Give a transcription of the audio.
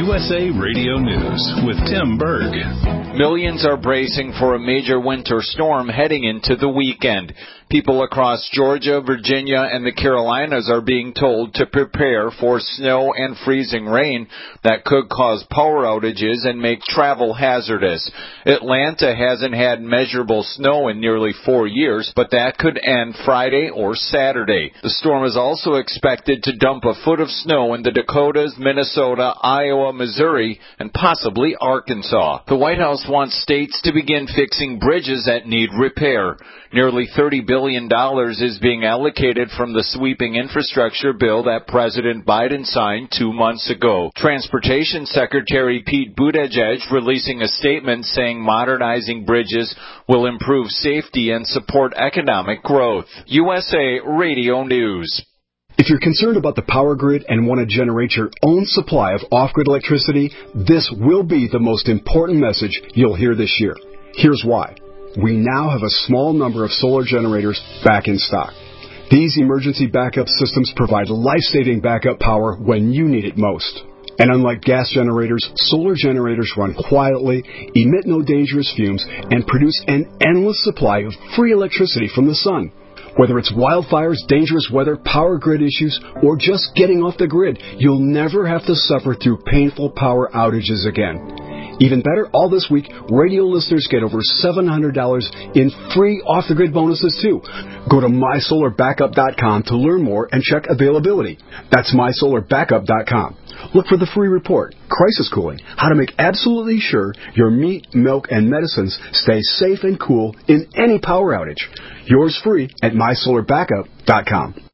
USA Radio News with Tim Berg. Millions are bracing for a major winter storm heading into the weekend. People across Georgia, Virginia, and the Carolinas are being told to prepare for snow and freezing rain that could cause power outages and make travel hazardous. Atlanta hasn't had measurable snow in nearly 4 years, but that could end Friday or Saturday. The storm is also expected to dump a foot of snow in the Dakotas, Minnesota, Iowa, Missouri, and possibly Arkansas. The White House wants states to begin fixing bridges that need repair. Nearly $30 billion is being allocated from the sweeping infrastructure bill that President Biden signed 2 months ago. Transportation Secretary Pete Buttigieg releasing a statement saying modernizing bridges will improve safety and support economic growth. USA Radio News. If you're concerned about the power grid and want to generate your own supply of off-grid electricity, this will be the most important message you'll hear this year. Here's why. We now have a small number of solar generators back in stock. These emergency backup systems provide life-saving backup power when you need it most. And unlike gas generators, solar generators run quietly, emit no dangerous fumes, and produce an endless supply of free electricity from the sun. Whether it's wildfires, dangerous weather, power grid issues, or just getting off the grid, you'll never have to suffer through painful power outages again. Even better, all this week, radio listeners get over $700 in free off-the-grid bonuses, too. Go to MySolarBackup.com to learn more and check availability. That's MySolarBackup.com. Look for the free report, Crisis Cooling, how to make absolutely sure your meat, milk, and medicines stay safe and cool in any power outage. Yours free at MySolarBackup.com.